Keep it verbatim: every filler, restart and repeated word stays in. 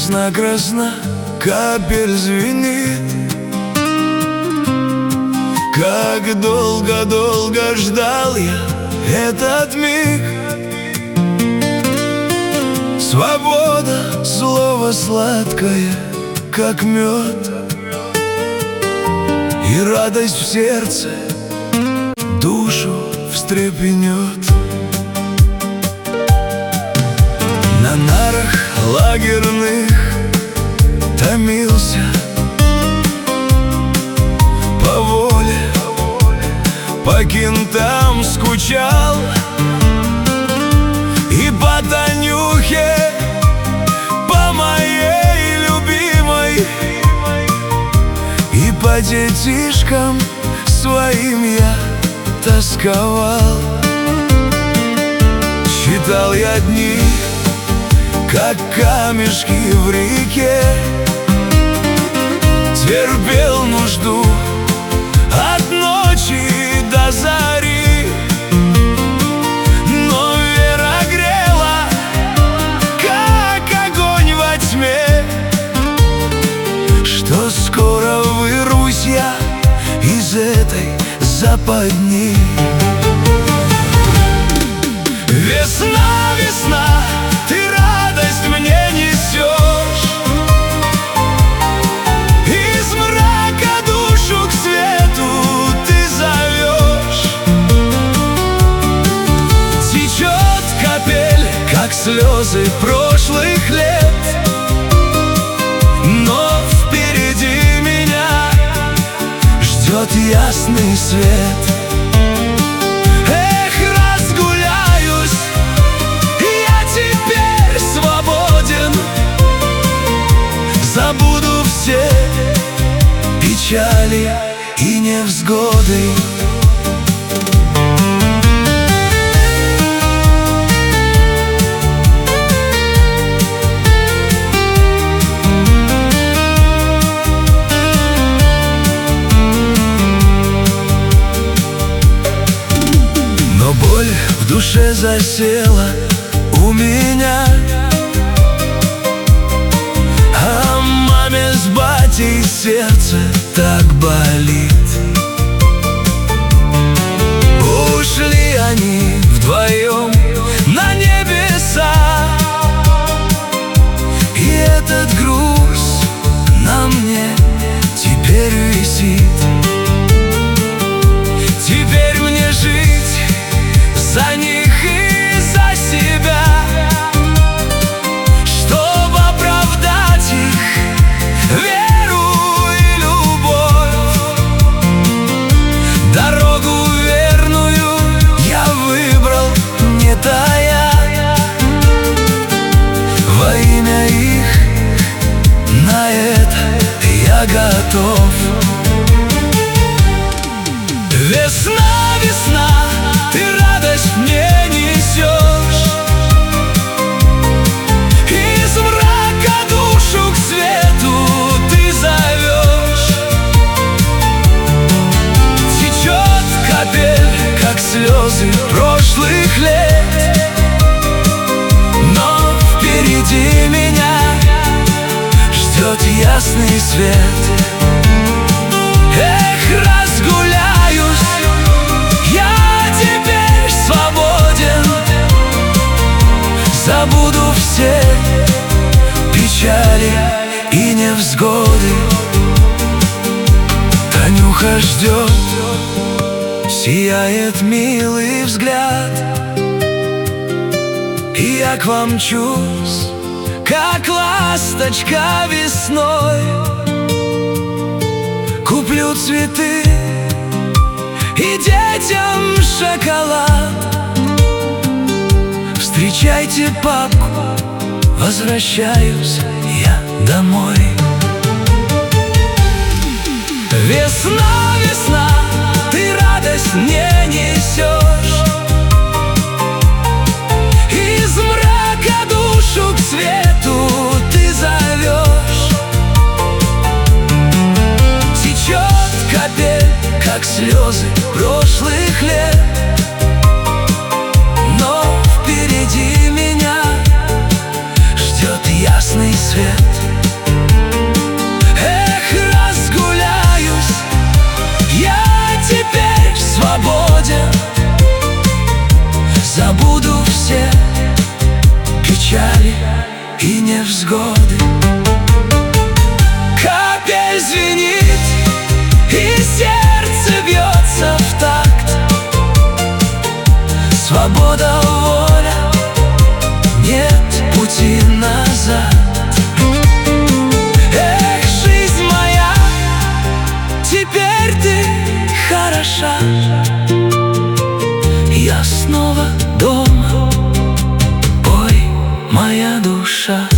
Весна красна, капель звенит. Как долго-долго ждал я этот миг. Свобода, слово сладкое, как мед, и радость в сердце душу встрепенет. На нарах лагерных томился, по воле, по кентам скучал, и по Танюхе, по моей любимой, и по детишкам своим я тосковал. Считал я дни, как камешки в реке, терпел нужду от ночи до зари. Но вера грела, как огонь во тьме, что скоро вырвусь я из этой западни. Весна, весна, ты радость мне несешь, из мрака душу к свету ты зовешь. Течет капель, как слезы прошлых лет, но впереди меня ждет ясный свет. Забуду все печали и невзгоды. Но боль в душе засела у меня, с батей сердце так болит. Ушли они вдвоем на небеса, и этот груз на мне теперь висит. Теперь мне жить за них и за себя, чтобы оправдать их веру и любовь. Дорогу верную я выбрал, не тая, во имя их на это я готов. Весна, весна, ты радость мне несешь, из мрака душу к свету ты зовешь. Течет капель, как слезы прошлых лет, но впереди меня ждет ясный свет. Эх, разгуляюсь я теперь свободен, забуду все печали и невзгоды. Танюха ждет, сияет милый взгляд, и я к вам мчусь, как ласточка весной. Куплю цветы и детям шоколад. Встречайте папку, возвращаюсь я домой. Весна, весна, ты радость мне несешь, из мрака душу к свету ты зовешь. Течет капель, как слезы прошлых лет, но впереди меня ждет ясный свет. Забуду все печали и невзгоды. Капель звенит, и сердце бьется в такт. Свобода, воля, нет пути назад. Эх, жизнь моя, теперь ты хороша. Я снова дома, пой, моя душа.